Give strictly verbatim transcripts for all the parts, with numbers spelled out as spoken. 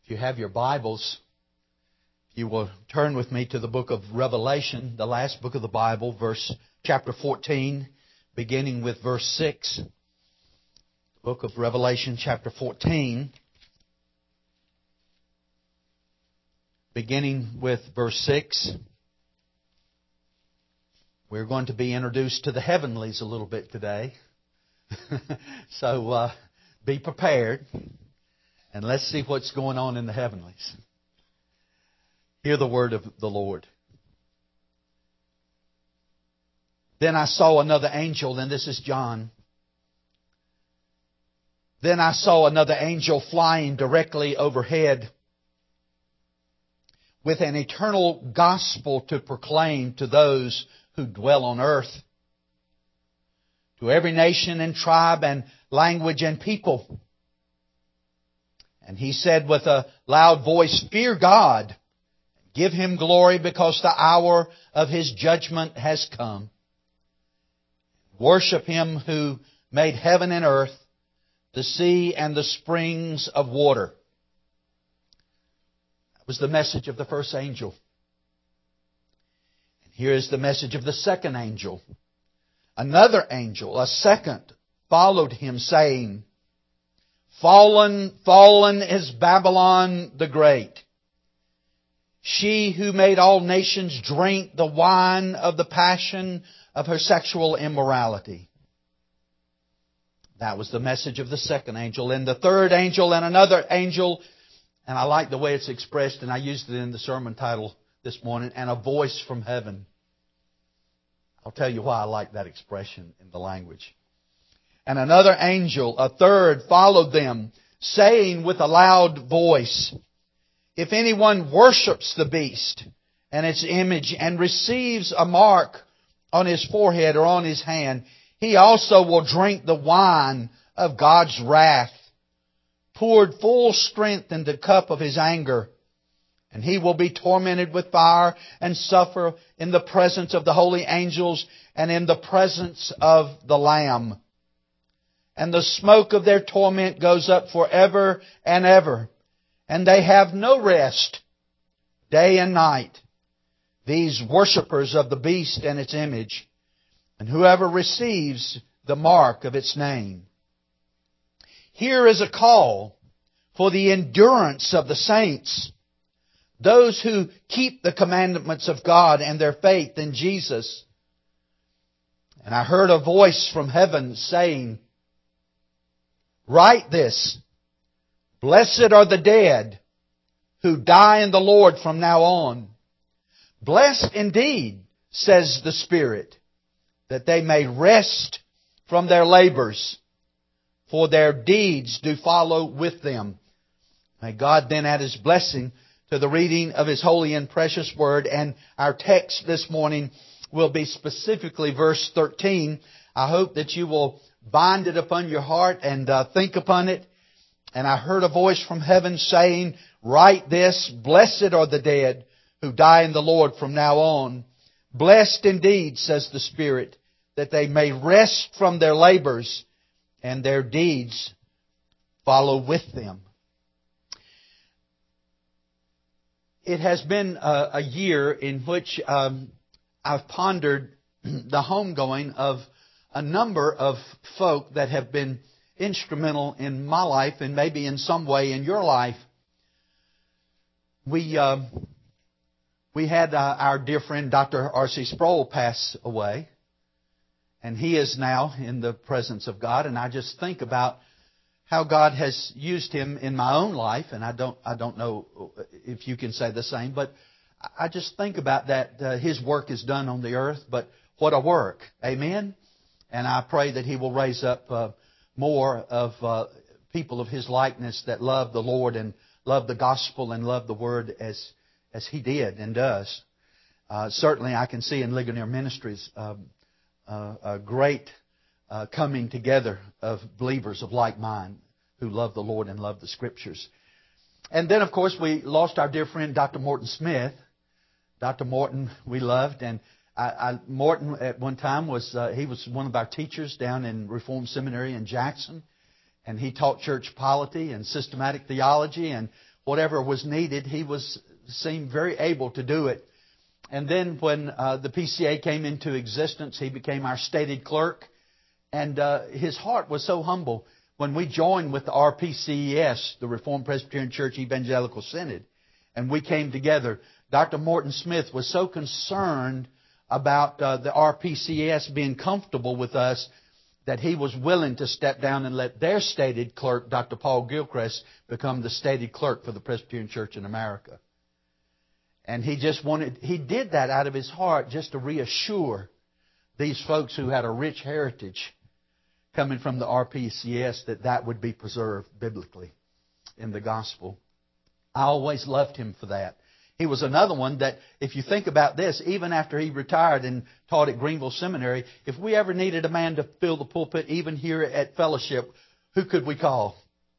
If you have your Bibles, you will turn with me to the book of Revelation, the last book of the Bible, verse chapter fourteen, beginning with verse six. Book of Revelation, chapter fourteen, beginning with verse six. We're going to be introduced to the heavenlies a little bit today. so uh, be prepared. And let's see what's going on in the heavenlies. Hear the word of the Lord. Then I saw another angel, and this is John. Then I saw another angel flying directly overhead with an eternal gospel to proclaim to those who dwell on earth, to every nation and tribe and language and people. And he said with a loud voice, "Fear God, give Him glory, because the hour of His judgment has come. Worship Him who made heaven and earth, the sea and the springs of water." That was the message of the first angel. And here is the message of the second angel. Another angel, a second, followed him, saying, Fallen, fallen is Babylon the Great, she who made all nations drink the wine of the passion of her sexual immorality. That was the message of the second angel. And the third angel and another angel, and I like the way it's expressed, and I used it in the sermon title this morning, and a voice from heaven. I'll tell you why I like that expression in the language. And another angel, a third, followed them, saying with a loud voice, If anyone worships the beast and its image and receives a mark on his forehead or on his hand, he also will drink the wine of God's wrath, poured full strength in the cup of His anger. And he will be tormented with fire and suffer in the presence of the holy angels and in the presence of the Lamb. And the smoke of their torment goes up forever and ever. And they have no rest, day and night, these worshippers of the beast and its image, and whoever receives the mark of its name. Here is a call for the endurance of the saints, those who keep the commandments of God and their faith in Jesus. And I heard a voice from heaven saying, Write this, Blessed are the dead who die in the Lord from now on. Blessed indeed, says the Spirit, that they may rest from their labors, for their deeds do follow with them. May God then add His blessing to the reading of His holy and precious Word. And our text this morning will be specifically verse thirteen. I hope that you will bind it upon your heart and uh, think upon it. And I heard a voice from heaven saying, Write this, Blessed are the dead who die in the Lord from now on. Blessed indeed, says the Spirit, that they may rest from their labors and their deeds follow with them. It has been a, a year in which um, I've pondered the homegoing of a number of folk that have been instrumental in my life and maybe in some way in your life. We uh, we had uh, our dear friend Doctor R C Sproul pass away, and he is now in the presence of God. And I just think about how God has used him in my own life, and I don't I don't know if you can say the same, but I just think about that. Uh, his work is done on the earth, but what a work, amen. And I pray that He will raise up uh, more of uh, people of His likeness that love the Lord and love the gospel and love the Word as as He did and does. Uh, certainly, I can see in Ligonier Ministries um, uh, a great uh, coming together of believers of like mind who love the Lord and love the Scriptures. And then, of course, we lost our dear friend Doctor Morton Smith. Doctor Morton we loved, and I, I, Morton at one time was uh, he was one of our teachers down in Reformed Seminary in Jackson, and he taught church polity and systematic theology. And whatever was needed, he was seemed very able to do it. And then when uh, the P C A came into existence, he became our stated clerk. And uh, his heart was so humble. When we joined with the R P C E S, the Reformed Presbyterian Church Evangelical Synod, and we came together, Doctor Morton Smith was so concerned about uh, the R P C E S being comfortable with us that he was willing to step down and let their stated clerk, Doctor Paul Gilchrist, become the stated clerk for the Presbyterian Church in America. And he just wanted, he did that out of his heart just to reassure these folks who had a rich heritage coming from the R P C E S that that would be preserved biblically in the gospel. I always loved him for that. He was another one that, if you think about this, even after he retired and taught at Greenville Seminary, if we ever needed a man to fill the pulpit, even here at Fellowship, who could we call?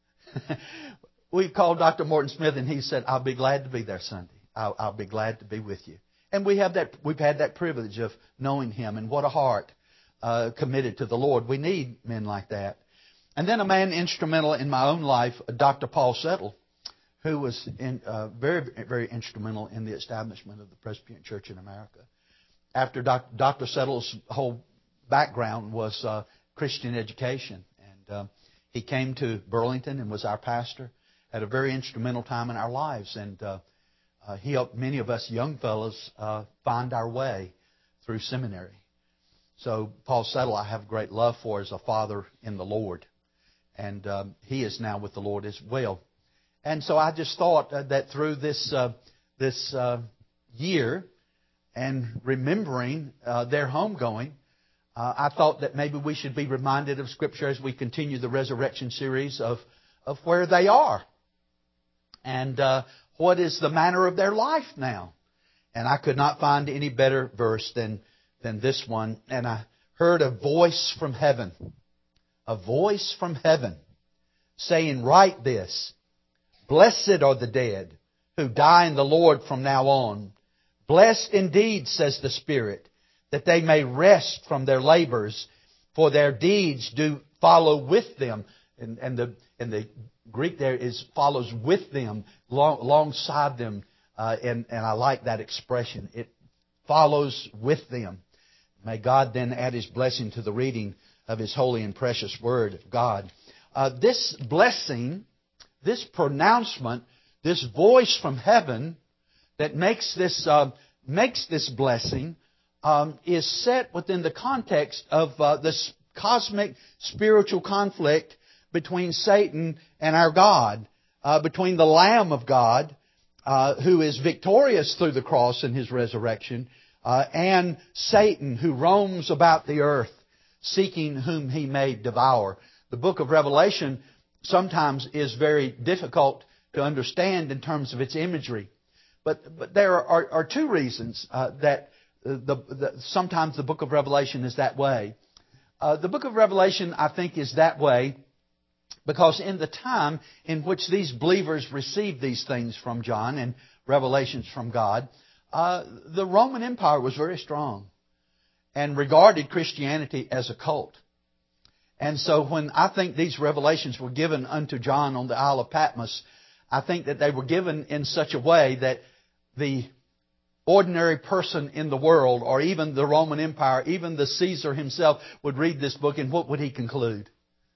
We called Doctor Morton Smith, and he said, "I'll be glad to be there Sunday. I'll, I'll be glad to be with you." And we have that. We've had that privilege of knowing him, and what a heart uh, committed to the Lord. We need men like that. And then a man instrumental in my own life, Doctor Paul Settle, who was in, uh, very, very instrumental in the establishment of the Presbyterian Church in America. After Doc, Doctor Settle's whole background was uh, Christian education, and uh, he came to Burlington and was our pastor at a very instrumental time in our lives, and uh, uh, he helped many of us young fellows uh, find our way through seminary. So Paul Settle, I have great love for as a father in the Lord, and um, he is now with the Lord as well. And so I just thought that through this uh, this uh, year and remembering uh, their homegoing, uh, I thought that maybe we should be reminded of Scripture as we continue the resurrection series of, of where they are and uh, what is the manner of their life now. And I could not find any better verse than, than this one. And I heard a voice from heaven, a voice from heaven saying, "Write this. Blessed are the dead who die in the Lord from now on. Blessed indeed, says the Spirit, that they may rest from their labors, for their deeds do follow with them." And, and the and the Greek there is follows with them, long, alongside them. Uh, and, and I like that expression. It follows with them. May God then add His blessing to the reading of His holy and precious Word of God. Uh, this blessing, this pronouncement, this voice from heaven that makes this uh, makes this blessing um, is set within the context of uh, this cosmic spiritual conflict between Satan and our God, uh, between the Lamb of God, uh, who is victorious through the cross and His resurrection, uh, and Satan, who roams about the earth, seeking whom he may devour. The book of Revelation sometimes is very difficult to understand in terms of its imagery. But, but there are, are two reasons uh, that the, the, sometimes the book of Revelation is that way. Uh, the book of Revelation, I think, is that way because in the time in which these believers received these things from John and revelations from God, uh, the Roman Empire was very strong and regarded Christianity as a cult. And so when I think these revelations were given unto John on the Isle of Patmos, I think that they were given in such a way that the ordinary person in the world, or even the Roman Empire, even the Caesar himself, would read this book, and what would he conclude?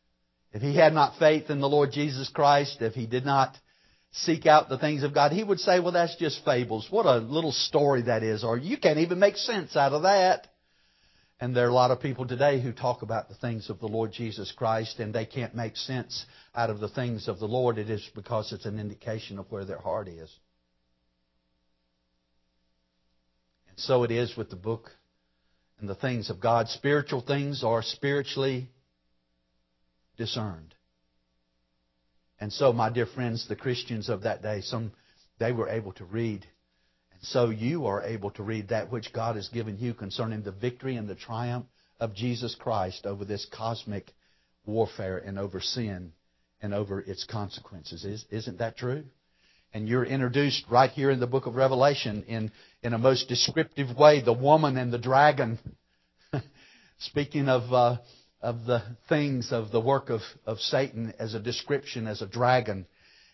If he had not faith in the Lord Jesus Christ, if he did not seek out the things of God, he would say, well, that's just fables. What a little story that is. Or you can't even make sense out of that. And there are a lot of people today who talk about the things of the Lord Jesus Christ and they can't make sense out of the things of the Lord. It is because it's an indication of where their heart is. And so it is with the book and the things of God. Spiritual things are spiritually discerned. And so, my dear friends, the Christians of that day, some they were able to read. And so you are able to read that which God has given you concerning the victory and the triumph of Jesus Christ over this cosmic warfare and over sin and over its consequences. Is, isn't that true? And you're introduced right here in the book of Revelation in, in a most descriptive way, the woman and the dragon. Speaking of uh, of the things of the work of, of Satan as a description, as a dragon.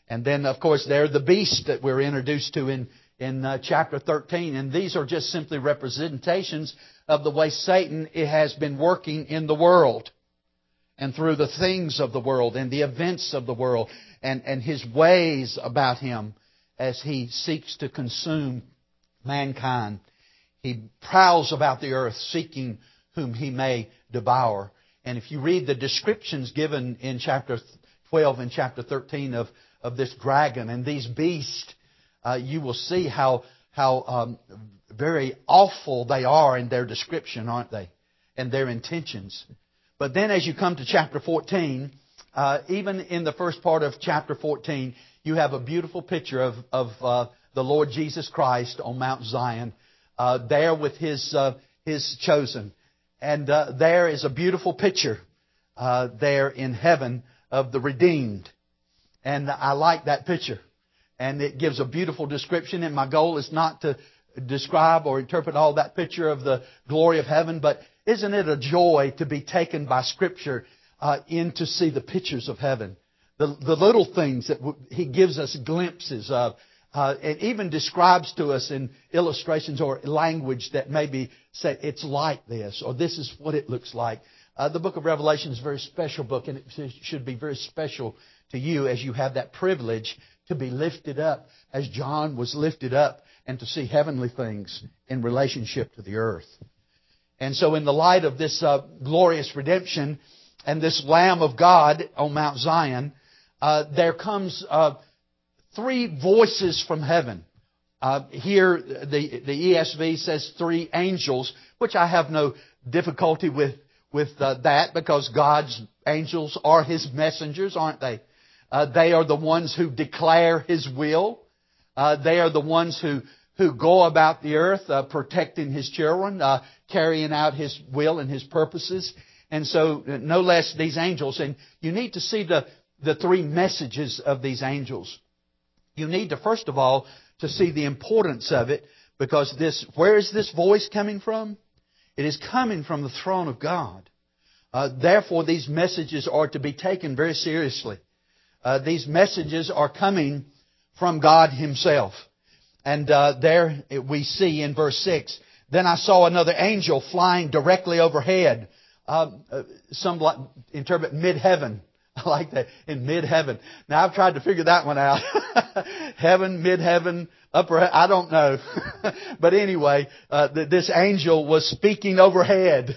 And then, of course, there the beast that we're introduced to in, in uh, chapter thirteen. And these are just simply representations of the way Satan it has been working in the world and through the things of the world and the events of the world and, and his ways about him as he seeks to consume mankind. He prowls about the earth seeking whom he may devour. And if you read the descriptions given in chapter twelve and chapter thirteen of, of this dragon and these beasts, uh, you will see how, how um, very awful they are in their description, aren't they? And their intentions. But then as you come to chapter fourteen, uh, even in the first part of chapter fourteen, you have a beautiful picture of, of uh, the Lord Jesus Christ on Mount Zion, uh, there with His, uh, His chosen. And uh, there is a beautiful picture uh, there in heaven of the redeemed. And I like that picture. And it gives a beautiful description. And my goal is not to describe or interpret all that picture of the glory of heaven. But isn't it a joy to be taken by Scripture uh, in to see the pictures of heaven? The, the little things that w- He gives us glimpses of. Uh, and even describes to us in illustrations or language that maybe say it's like this or this is what it looks like. Uh, the book of Revelation is a very special book, and it should be very special to you as you have that privilege to be lifted up as John was lifted up and to see heavenly things in relationship to the earth. And so in the light of this uh, glorious redemption and this Lamb of God on Mount Zion, uh, there comes Uh, Three voices from heaven. Uh, here, the, the E S V says three angels, which I have no difficulty with, with uh, that because God's angels are His messengers, aren't they? Uh, they are the ones who declare His will. Uh, they are the ones who, who go about the earth uh, protecting His children, uh, carrying out His will and His purposes. And so, no less these angels. And you need to see the, the three messages of these angels. You need to, first of all, to see the importance of it, because this, where is this voice coming from? It is coming from the throne of God. Uh, therefore, these messages are to be taken very seriously. Uh, these messages are coming from God Himself. And uh, there we see in verse six, then I saw another angel flying directly overhead. Uh, uh, some like, interpret mid-heaven. I like that, in mid-heaven. Now, I've tried to figure that one out. Heaven, mid-heaven, upper heaven, I don't know. But anyway, uh, th- this angel was speaking overhead.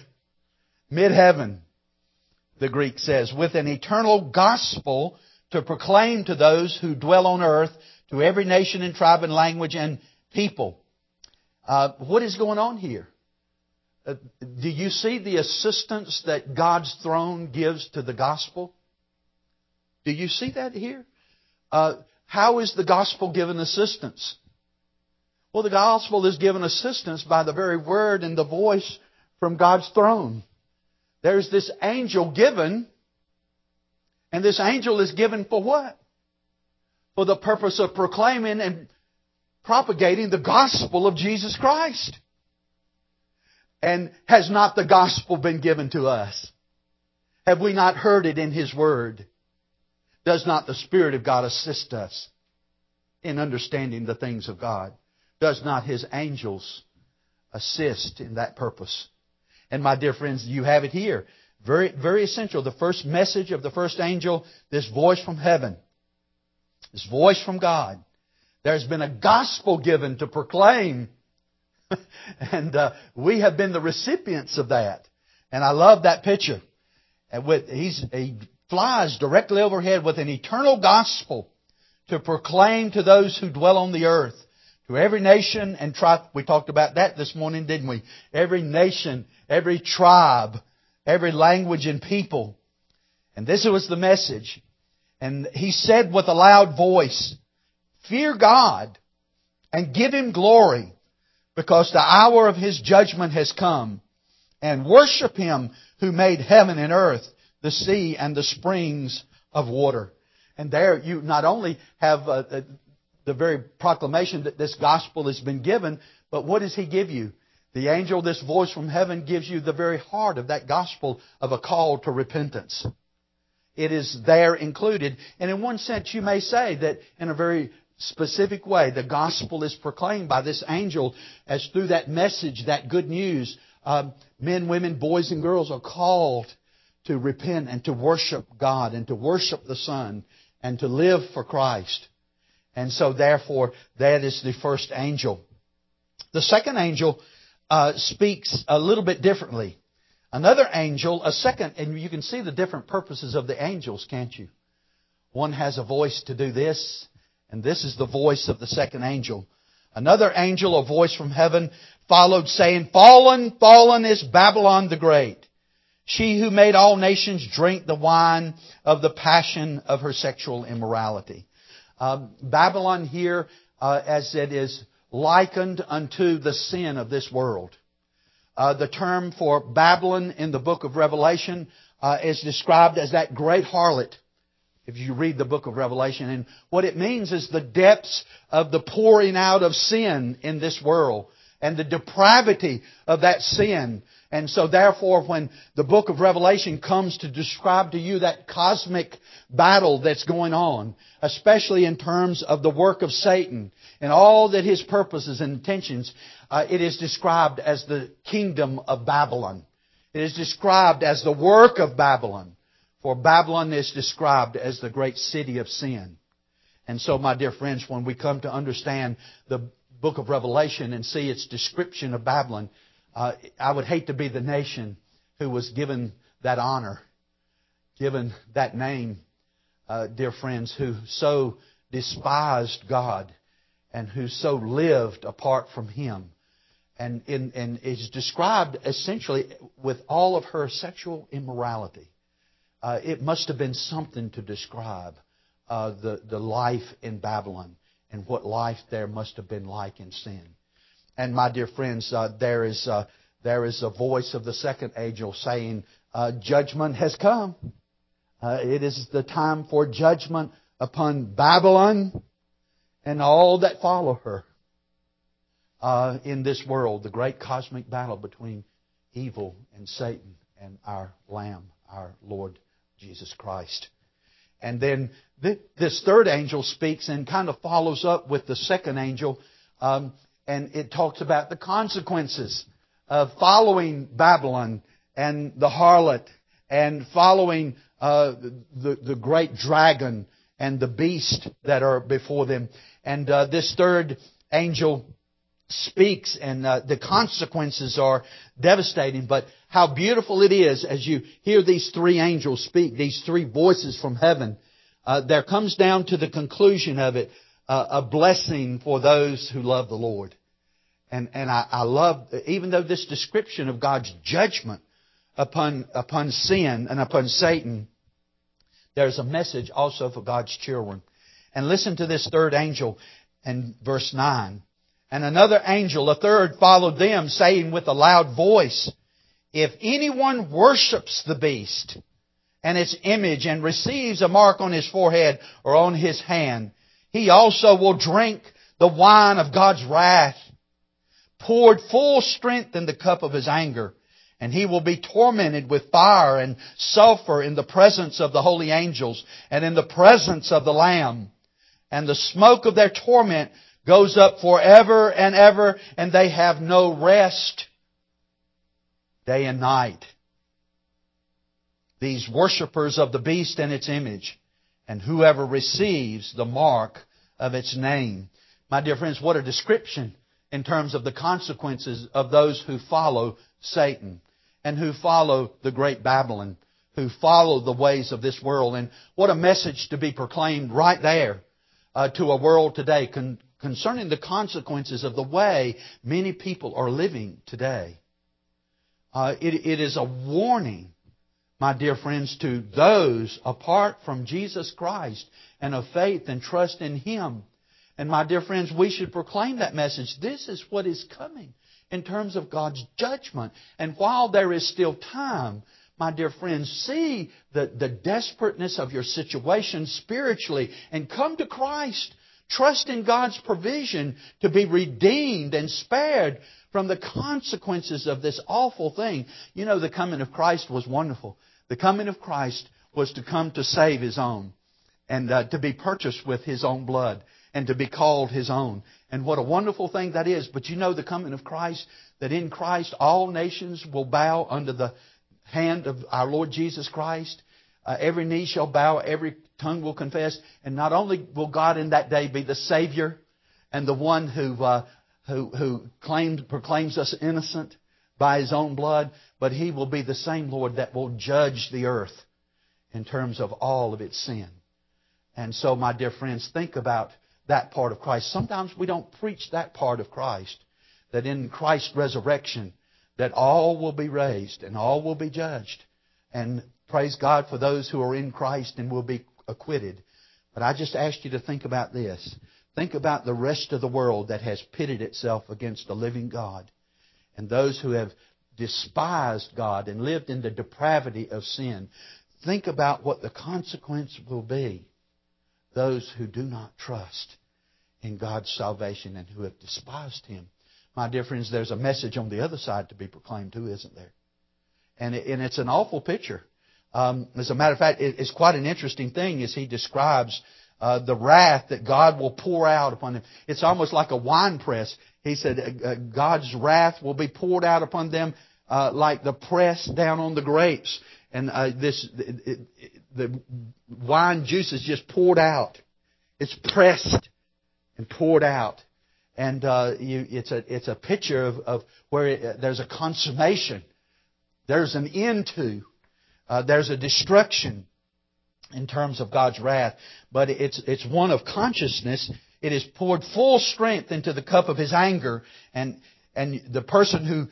Mid-heaven, the Greek says, with an eternal gospel to proclaim to those who dwell on earth, to every nation and tribe and language and people. Uh, what is going on here? Uh, do you see the assistance that God's throne gives to the gospel? Do you see that here? Uh, how is the gospel given assistance? Well, the gospel is given assistance by the very word and the voice from God's throne. There's this angel given, and this angel is given for what? For the purpose of proclaiming and propagating the gospel of Jesus Christ. And has not the gospel been given to us? Have we not heard it in His Word? Does not the Spirit of God assist us in understanding the things of God? Does not His angels assist in that purpose? And my dear friends, you have it here. Very, very essential. The first message of the first angel, this voice from heaven. This voice from God. There's been a gospel given to proclaim. And uh, we have been the recipients of that. And I love that picture. And with, he's, he flies directly overhead with an eternal gospel to proclaim to those who dwell on the earth, to every nation and tribe. We talked about that this morning, didn't we? Every nation, every tribe, every language and people. And this was the message. And he said with a loud voice, fear God and give Him glory, because the hour of His judgment has come, and worship Him who made heaven and earth, the sea and the springs of water. And there you not only have uh, the very proclamation that this gospel has been given, but what does He give you? The angel, this voice from heaven, gives you the very heart of that gospel of a call to repentance. it is there included. And in one sense, you may say that in a very specific way, the gospel is proclaimed by this angel as through that message, that good news, um, men, women, boys and girls are called to repent and to worship God and to worship the Son and to live for Christ. And so therefore, that is the first angel. The second angel uh, speaks a little bit differently. Another angel, a second, and you can see the different purposes of the angels, can't you? One has a voice to do this, and this is the voice of the second angel. Another angel, a voice from heaven, followed, saying, Fallen, fallen is Babylon the Great, she who made all nations drink the wine of the passion of her sexual immorality. Um, Babylon here, uh, as it is likened unto the sin of this world. Uh, the term for Babylon in the book of Revelation uh, is described as that great harlot, if you read the book of Revelation. And what it means is the depths of the pouring out of sin in this world and the depravity of that sin. And so therefore, when the book of Revelation comes to describe to you that cosmic battle that's going on, especially in terms of the work of Satan and all that his purposes and intentions, uh, it is described as the kingdom of Babylon. It is described as the work of Babylon. For Babylon is described as the great city of sin. And so, my dear friends, when we come to understand the book of Revelation and see its description of Babylon, uh, I would hate to be the nation who was given that honor, given that name, uh, dear friends, who so despised God and who so lived apart from Him. And, in, and is described essentially with all of her sexual immorality. Uh, it must have been something to describe uh, the, the life in Babylon and what life there must have been like in sin. And my dear friends, uh, there is uh, there is a voice of the second angel saying, uh, judgment has come. Uh, it is the time for judgment upon Babylon and all that follow her uh, in this world. The great cosmic battle between evil and Satan and our Lamb, our Lord Jesus Christ. And then this third angel speaks and kind of follows up with the second angel. Um, and it talks about the consequences of following Babylon and the harlot and following uh, the, the great dragon and the beast that are before them. And uh, this third angel speaks, and uh, the consequences are devastating. But how beautiful it is as you hear these three angels speak, these three voices from heaven. Uh, there comes down to the conclusion of it uh, a blessing for those who love the Lord. And and I, I love, even though this description of God's judgment upon upon sin and upon Satan, there's a message also for God's children. And listen to this third angel in verse nine. And another angel, a third, followed them, saying with a loud voice, If anyone worships the beast and its image and receives a mark on his forehead or on his hand, he also will drink the wine of God's wrath, poured full strength in the cup of His anger. And he will be tormented with fire and sulfur in the presence of the holy angels and in the presence of the Lamb. And the smoke of their torment goes up forever and ever, and they have no rest day and night. These worshippers of the beast and its image, and whoever receives the mark of its name. My dear friends, what a description in terms of the consequences of those who follow Satan and who follow the great Babylon, who follow the ways of this world. And what a message to be proclaimed right there uh, to a world today con- concerning the consequences of the way many people are living today. Uh, it, it is a warning, my dear friends, to those apart from Jesus Christ and of faith and trust in Him. And my dear friends, we should proclaim that message. This is what is coming in terms of God's judgment. And while there is still time, my dear friends, see the, the desperateness of your situation spiritually and come to Christ. Trust in God's provision to be redeemed and spared from the consequences of this awful thing. You know, the coming of Christ was wonderful. The coming of Christ was to come to save His own, and uh, to be purchased with His own blood, and to be called His own. And what a wonderful thing that is. But you know the coming of Christ, that in Christ all nations will bow under the hand of our Lord Jesus Christ. Uh, every knee shall bow, every tongue will confess. And not only will God in that day be the Savior and the one who uh, who, who claims, proclaims us innocent by His own blood, but He will be the same Lord that will judge the earth in terms of all of its sin. And so, my dear friends, think about that part of Christ. Sometimes we don't preach that part of Christ, that in Christ's resurrection, that all will be raised and all will be judged. And praise God for those who are in Christ and will be acquitted. But I just asked you to think about this. Think about the rest of the world that has pitted itself against the living God, and those who have despised God and lived in the depravity of sin. Think about what the consequence will be. Those who do not trust in God's salvation and who have despised Him. My dear friends, there's a message on the other side to be proclaimed too, isn't there? And, it, and it's an awful picture. Um, as a matter of fact, it, it's quite an interesting thing as He describes uh, the wrath that God will pour out upon them. It's almost like a wine press. He said uh, God's wrath will be poured out upon them uh, like the press down on the grapes. And uh, this it, it, the wine juice is just poured out. It's pressed and poured out. And uh, you, it's a it's a picture of, of where it, there's a consummation. There's an end to. Uh, there's a destruction in terms of God's wrath. But it's it's one of consciousness. It is poured full strength into the cup of His anger. And and the person who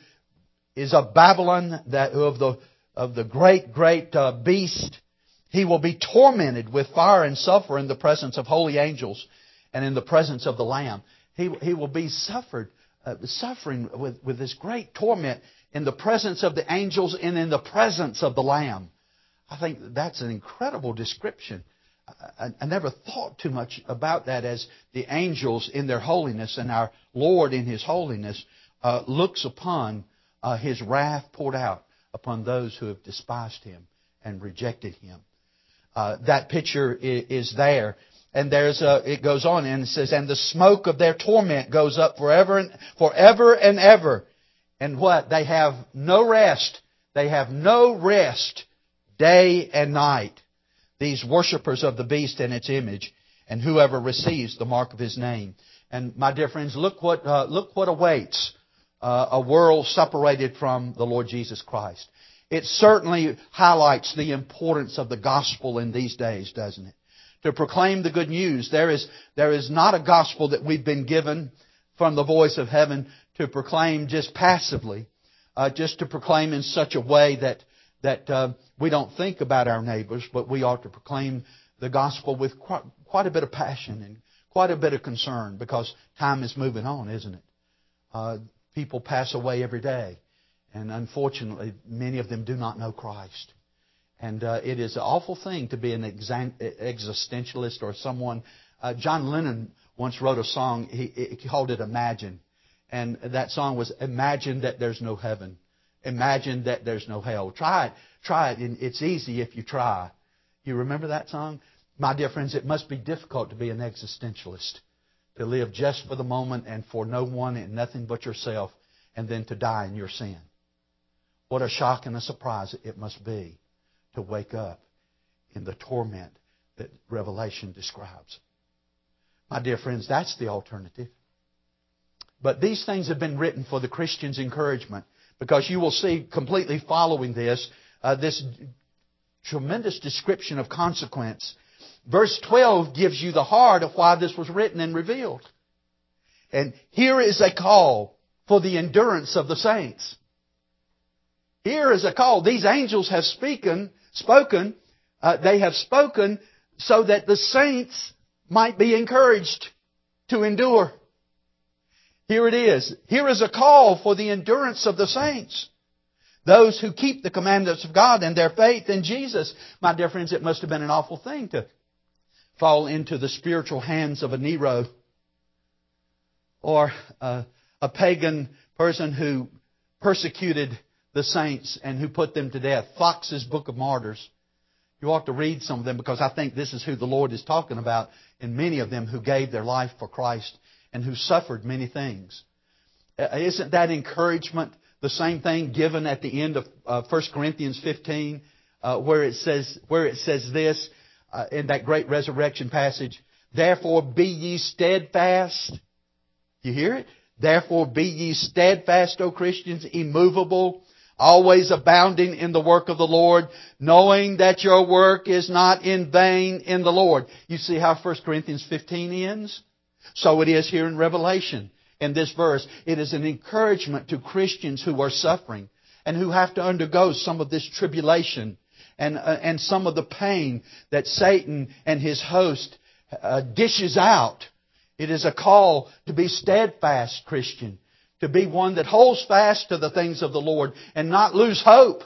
is of Babylon, that of the of the great, great uh, beast, he will be tormented with fire and sulfur in the presence of holy angels and in the presence of the Lamb. He, he will be suffered, uh, suffering with, with this great torment in the presence of the angels and in the presence of the Lamb. I think that's an incredible description. I, I never thought too much about that as the angels in their holiness and our Lord in His holiness uh, looks upon uh, His wrath poured out upon those who have despised Him and rejected Him. Uh, that picture is, is there. And there's a, it goes on and it says, and the smoke of their torment goes up forever and forever and ever. And what? They have no rest. They have no rest day and night. These worshippers of the beast and its image, and whoever receives the mark of His name. And my dear friends, look what uh, look what awaits uh, a world separated from the Lord Jesus Christ. It certainly highlights the importance of the gospel in these days, doesn't it? To proclaim the good news. There is, there is not a gospel that we've been given from the voice of heaven to proclaim just passively, uh, just to proclaim in such a way that, that uh, we don't think about our neighbors, but we ought to proclaim the gospel with quite, quite a bit of passion and quite a bit of concern, because time is moving on, isn't it? Uh, people pass away every day, and unfortunately, many of them do not know Christ. And uh, it is an awful thing to be an existentialist or someone. Uh, John Lennon once wrote a song. He, he called it "Imagine," and that song was "Imagine that there's no heaven. Imagine that there's no hell. Try it. Try it. It's easy if you try." You remember that song? My dear friends, it must be difficult to be an existentialist, to live just for the moment and for no one and nothing but yourself, and then to die in your sin. What a shock and a surprise it must be to wake up in the torment that Revelation describes. My dear friends, that's the alternative. But these things have been written for the Christian's encouragement, because you will see, completely following this, uh, this tremendous description of consequence. Verse twelve gives you the heart of why this was written and revealed. And here is a call for the endurance of the saints. Here is a call. These angels have spoken, spoken. Uh, they have spoken so that the saints might be encouraged to endure. Here it is. Here is a call for the endurance of the saints. Those who keep the commandments of God and their faith in Jesus. My dear friends, it must have been an awful thing to fall into the spiritual hands of a Nero, or uh, a pagan person who persecuted the saints and who put them to death. Fox's Book of Martyrs. You ought to read some of them because I think this is who the Lord is talking about in many of them who gave their life for Christ and who suffered many things. Isn't that encouragement the same thing given at the end of uh, First Corinthians fifteen uh, where it says where it says this uh, in that great resurrection passage, therefore be ye steadfast. You hear it? Therefore be ye steadfast, O Christians, immovable, always abounding in the work of the Lord, knowing that your work is not in vain in the Lord. You see how First Corinthians fifteen ends? So it is here in Revelation. In this verse, it is an encouragement to Christians who are suffering and who have to undergo some of this tribulation and uh, and some of the pain that Satan and his host uh, dishes out. It is a call to be steadfast Christian, to be one that holds fast to the things of the Lord and not lose hope,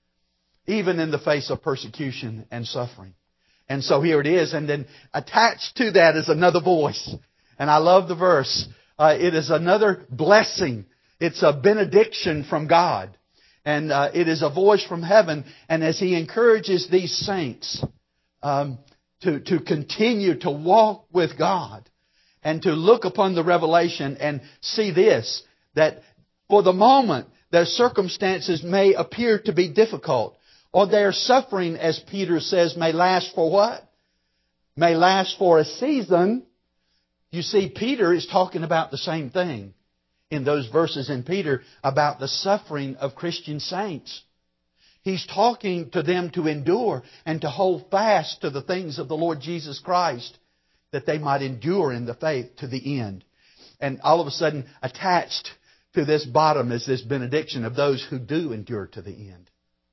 even in the face of persecution and suffering. And so here it is, and then attached to that is another voice. And I love the verse. Uh, it is another blessing. It's a benediction from God. And uh, it is a voice from heaven. And as He encourages these saints um, to, to continue to walk with God and to look upon the revelation and see this, that for the moment their circumstances may appear to be difficult, or their suffering, as Peter says, may last for what? May last for a season. You see, Peter is talking about the same thing in those verses in Peter about the suffering of Christian saints. He's talking to them to endure and to hold fast to the things of the Lord Jesus Christ, that they might endure in the faith to the end. And all of a sudden, attached to this bottom is this benediction of those who do endure to the end.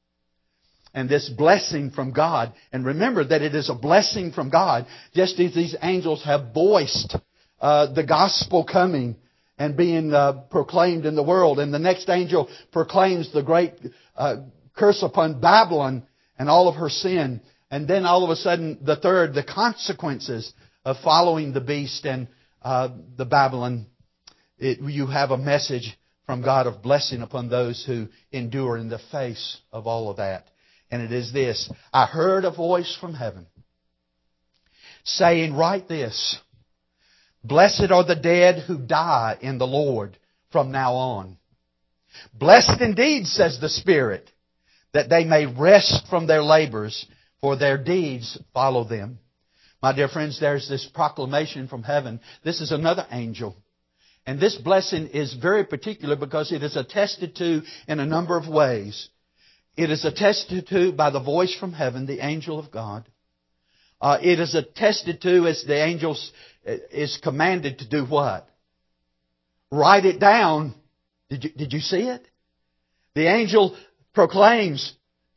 And this blessing from God. And remember that it is a blessing from God, just as these angels have voiced uh, the gospel coming and being uh, proclaimed in the world. And the next angel proclaims the great uh, curse upon Babylon and all of her sin. And then all of a sudden, the third, the consequences of following the beast and uh, the Babylon. It, you have a message from God of blessing upon those who endure in the face of all of that. And it is this: I heard a voice from heaven saying, write this, blessed are the dead who die in the Lord from now on. Blessed indeed, says the Spirit, that they may rest from their labors, for their deeds follow them. My dear friends, there's this proclamation from heaven. This is another angel. And this blessing is very particular because it is attested to in a number of ways. It is attested to by the voice from heaven, the angel of God. Uh, it is attested to as the angel is commanded to do what? Write it down. Did you, did you see it? The angel proclaims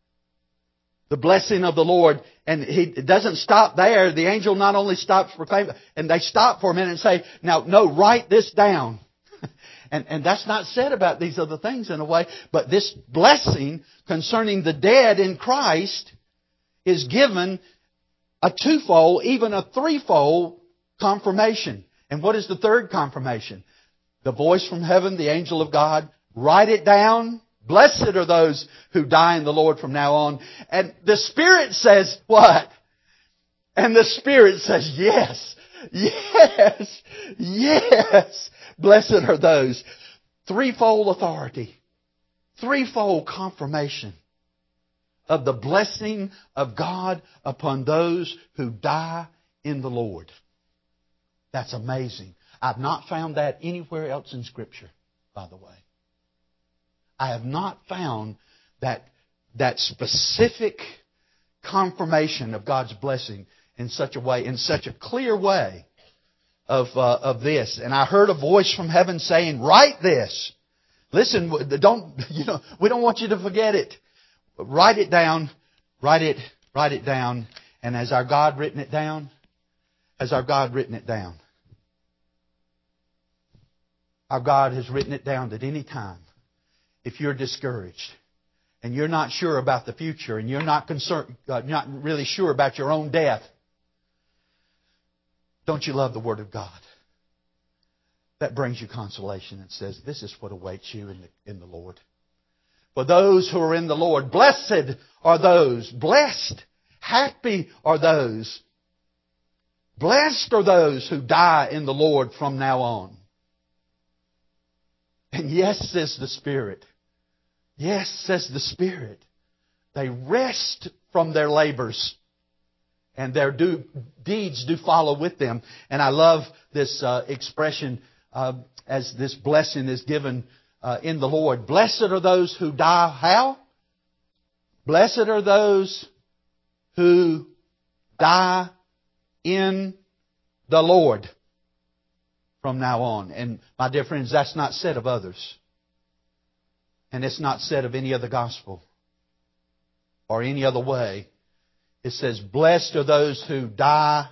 the blessing of the Lord. And he doesn't stop there. The angel not only stops proclaiming, and they stop for a minute and say, now, no, write this down. and, and that's not said about these other things in a way. But this blessing concerning the dead in Christ is given a twofold, even a threefold confirmation. And what is the third confirmation? The voice from heaven, the angel of God, write it down. Blessed are those who die in the Lord from now on. And the Spirit says what? And the Spirit says yes, yes, yes. Blessed are those. Threefold authority. Threefold confirmation of the blessing of God upon those who die in the Lord. That's amazing. I've not found that anywhere else in Scripture, by the way. I have not found that, that specific confirmation of God's blessing in such a way, in such a clear way of, uh, of this. And I heard a voice from heaven saying, write this. Listen, don't, you know, we don't want you to forget it. Write it down, write it, write it down. And has our God written it down? Has our God written it down? Our God has written it down at any time. If you're discouraged and you're not sure about the future and you're not concerned, uh, not really sure about your own death, don't you love the Word of God? That brings you consolation and says, this is what awaits you in the, in the Lord. For those who are in the Lord, blessed are those, blessed. Happy are those, blessed are those who die in the Lord from now on. And yes, says the Spirit. Yes, says the Spirit. They rest from their labors, and their do, deeds do follow with them. And I love this uh, expression uh, as this blessing is given uh, in the Lord. Blessed are those who die how? Blessed are those who die in the Lord from now on. And my dear friends, that's not said of others. And it's not said of any other gospel or any other way. It says, blessed are those who die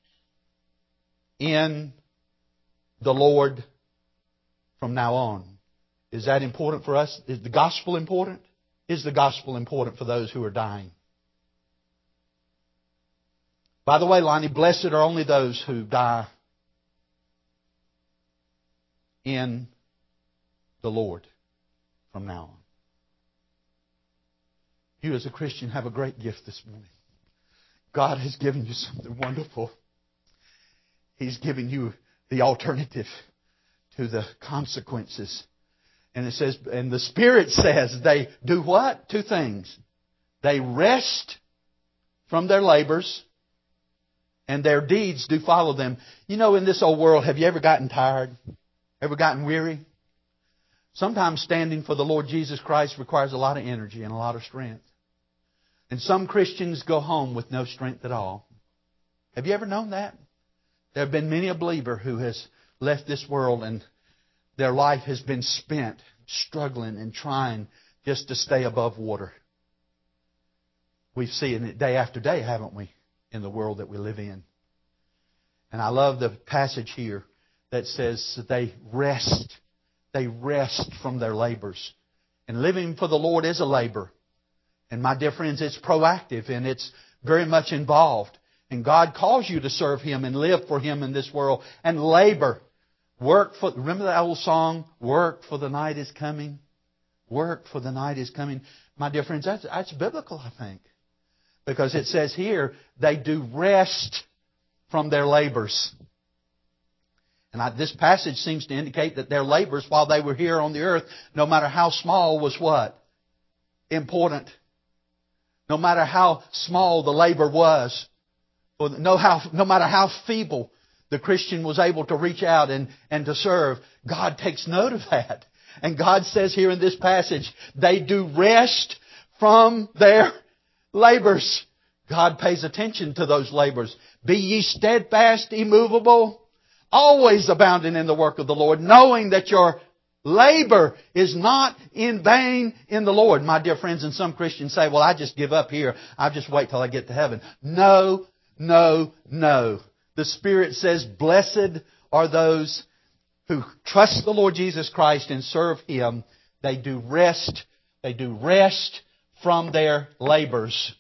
in the Lord from now on. Is that important for us? Is the gospel important? Is the gospel important for those who are dying? By the way, Lonnie, blessed are only those who die in the Lord from now on. You as a Christian have a great gift this morning. God has given you something wonderful. He's given you the alternative to the consequences. And it says, and the Spirit says they do what? Two things. They rest from their labors, and their deeds do follow them. You know, in this old world, have you ever gotten tired? Ever gotten weary? Sometimes standing for the Lord Jesus Christ requires a lot of energy and a lot of strength. And some Christians go home with no strength at all. Have you ever known that? There have been many a believer who has left this world and their life has been spent struggling and trying just to stay above water. We've seen it day after day, haven't we, in the world that we live in. And I love the passage here that says that they rest. They rest from their labors. And living for the Lord is a labor. And my dear friends, it's proactive and it's very much involved. And God calls you to serve Him and live for Him in this world and labor. Work for, remember that old song, work for the night is coming? Work for the night is coming. My dear friends, that's, that's biblical, I think. Because it says here, they do rest from their labors. And I, this passage seems to indicate that their labors while they were here on the earth, no matter how small, was what? Important. No matter how small the labor was, or no, how, no matter how feeble the Christian was able to reach out and, and to serve, God takes note of that. And God says here in this passage, they do rest from their labors. God pays attention to those labors. Be ye steadfast, immovable, always abounding in the work of the Lord, knowing that your labor is not in vain in the Lord. My dear friends, and some Christians say, well, I just give up here. I'll just wait till I get to heaven. No, no, no. The Spirit says, blessed are those who trust the Lord Jesus Christ and serve Him. They do rest. They do rest from their labors.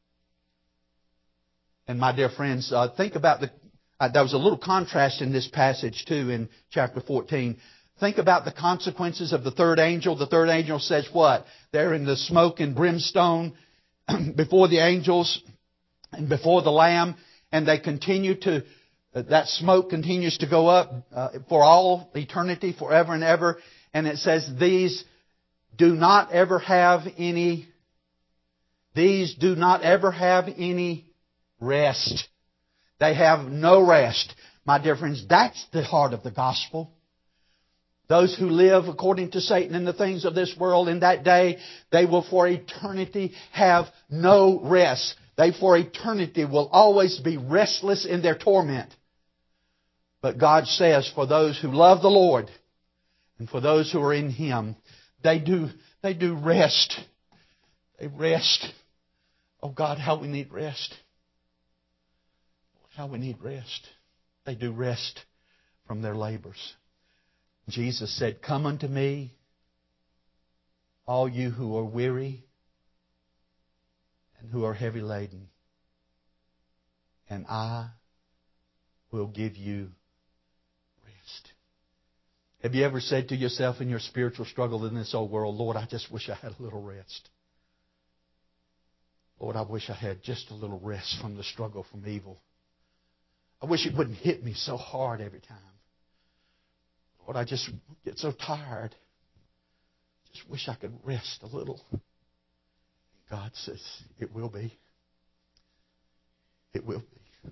And my dear friends, uh, think about the, uh, there was a little contrast in this passage too in chapter fourteen. Think about the consequences of the third angel. The third angel says what? They're in the smoke and brimstone before the angels and before the Lamb. And they continue to, uh, that smoke continues to go up uh, for all eternity, forever and ever. And it says these do not ever have any, these do not ever have any rest. They have no rest. My dear friends, that's the heart of the gospel. Those who live according to Satan and the things of this world in that day, they will for eternity have no rest. They for eternity will always be restless in their torment. But God says for those who love the Lord and for those who are in Him, they do, they do rest. They rest. Oh God, how we need rest. How we need rest. They do rest from their labors. Jesus said, come unto me, all you who are weary and who are heavy laden, and I will give you rest. Have you ever said to yourself in your spiritual struggle in this old world, Lord, I just wish I had a little rest. Lord, I wish I had just a little rest from the struggle from evil. I wish it wouldn't hit me so hard every time. Lord, I just get so tired. Just wish I could rest a little. God says, it will be. It will be.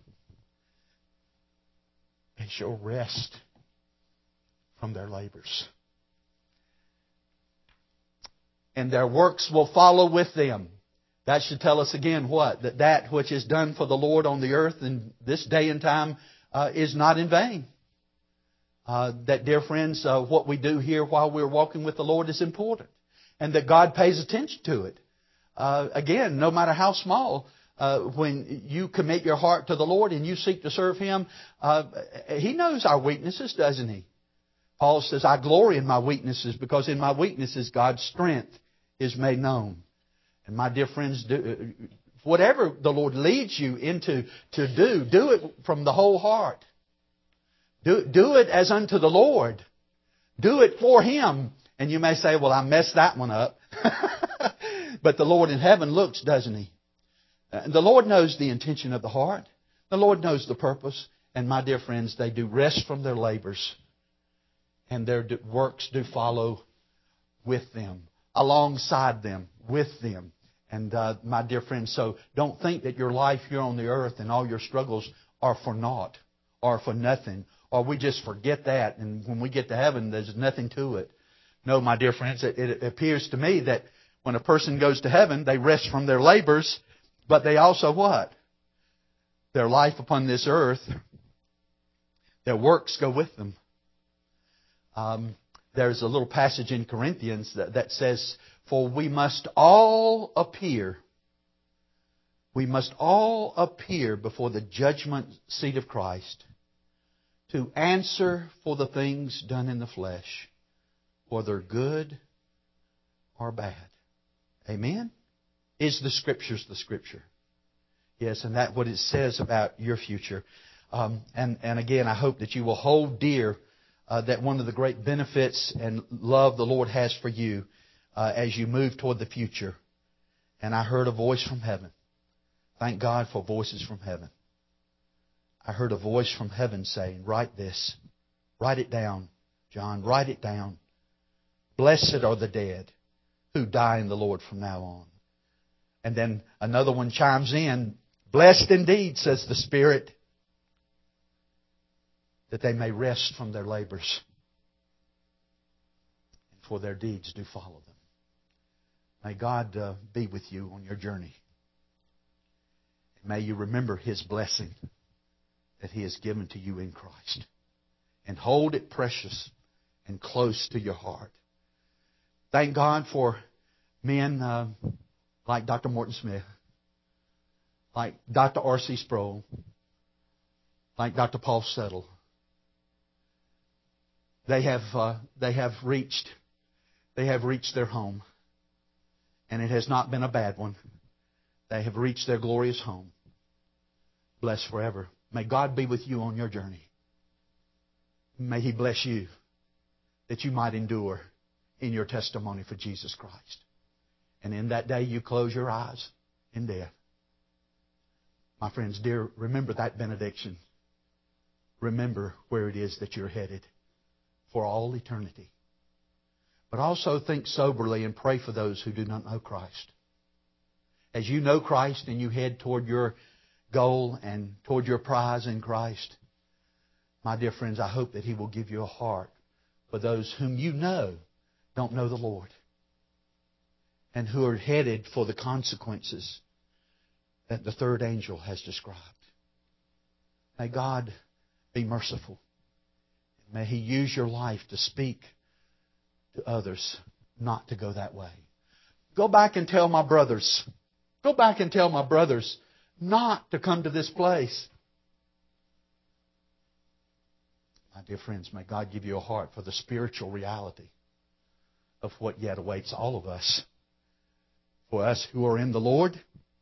They shall rest from their labors. And their works will follow with them. That should tell us again what? That that which is done for the Lord on the earth in this day and time uh, is not in vain. Uh, that, dear friends, uh, what we do here while we're walking with the Lord is important. And that God pays attention to it. Uh, again, no matter how small, uh, when you commit your heart to the Lord and you seek to serve Him, uh, He knows our weaknesses, doesn't He? Paul says, I glory in my weaknesses because in my weaknesses God's strength is made known. And my dear friends, do, whatever the Lord leads you into to do, do it from the whole heart. Do, do it as unto the Lord. Do it for Him. And you may say, well, I messed that one up. But the Lord in heaven looks, doesn't He? And the Lord knows the intention of the heart. The Lord knows the purpose. And my dear friends, they do rest from their labors. And their works do follow with them, alongside them, with them. And uh, my dear friends, so don't think that your life here on the earth and all your struggles are for naught or for nothing. Or we just forget that. And when we get to heaven, there's nothing to it. No, my dear friends, it, it appears to me that when a person goes to heaven, they rest from their labors, but they also what? Their life upon this earth, their works go with them. Um, there's a little passage in Corinthians that, that says, for we must all appear, we must all appear before the judgment seat of Christ to answer for the things done in the flesh, whether good or bad. Amen? Is the Scriptures the Scripture? Yes, and that's what it says about your future. Um, and, and again, I hope that you will hold dear uh, that one of the great benefits and love the Lord has for you uh, as you move toward the future. And I heard a voice from heaven. Thank God for voices from heaven. I heard a voice from heaven saying, write this. Write it down, John. Write it down. Blessed are the dead who die in the Lord from now on. And then another one chimes in, blessed indeed, says the Spirit, that they may rest from their labors, and for their deeds do follow them. May God uh, be with you on your journey. May you remember His blessing that He has given to you in Christ. And hold it precious and close to your heart. Thank God for men uh, like Doctor Morton Smith, like Doctor R C Sproul, like Doctor Paul Settle. They have uh, they have reached they have reached their home, and it has not been a bad one. They have reached their glorious home. Blessed forever. May God be with you on your journey. May He bless you that you might endure in your testimony for Jesus Christ. And in that day you close your eyes in death. My friends, dear, remember that benediction. Remember where it is that you're headed for all eternity. But also think soberly and pray for those who do not know Christ. As you know Christ and you head toward your goal and toward your prize in Christ, my dear friends, I hope that He will give you a heart for those whom you know don't know the Lord and who are headed for the consequences that the third angel has described. May God be merciful. May He use your life to speak to others not to go that way. Go back and tell my brothers. Go back and tell my brothers not to come to this place. My dear friends, may God give you a heart for the spiritual reality of what yet awaits all of us. For us who are in the Lord,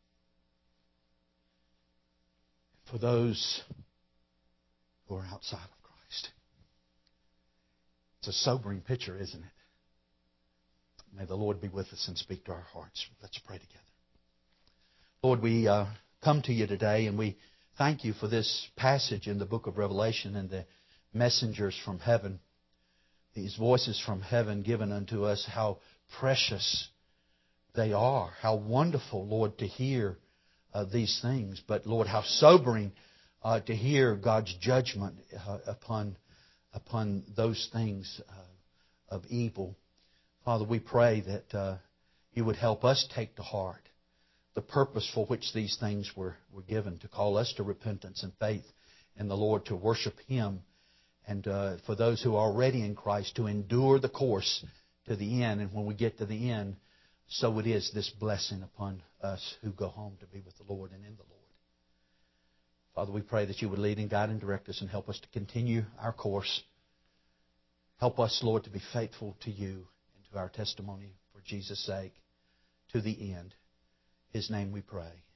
for those who are outside of Christ. It's a sobering picture, isn't it? May the Lord be with us and speak to our hearts. Let's pray together. Lord, we uh, come to you today and we thank you for this passage in the book of Revelation and the messengers from heaven, these voices from heaven given unto us, how precious they are. How wonderful, Lord, to hear uh, these things. But, Lord, how sobering uh, to hear God's judgment uh, upon, upon those things uh, of evil. Father, we pray that uh, you would help us take to heart the purpose for which these things were, were given, to call us to repentance and faith in the Lord, to worship Him, and uh, for those who are already in Christ, to endure the course to the end. And when we get to the end, so it is this blessing upon us who go home to be with the Lord and in the Lord. Father, we pray that you would lead and guide and direct us and help us to continue our course. Help us, Lord, to be faithful to you and to our testimony for Jesus' sake to the end. In His name we pray.